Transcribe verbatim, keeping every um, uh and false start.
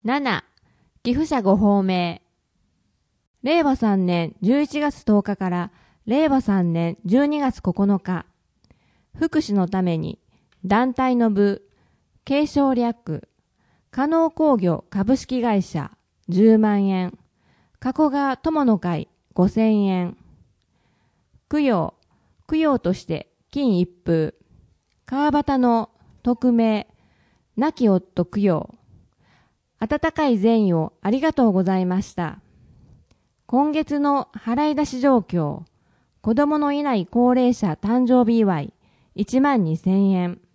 なな、寄付者ごほうめい。れいわさんねんじゅういちがつとおかかられいわさんねんじゅうにがつここのか、福祉のために団体の部、継承略、加納工業株式会社じゅうまんえん、加古川友の会ごせんえん、供養、供養として金一封、川端の匿名、亡き夫供養、温かい善意をありがとうございました。今月の払い出し状況、子供のいない高齢者誕生日祝いいちまんにせんえん、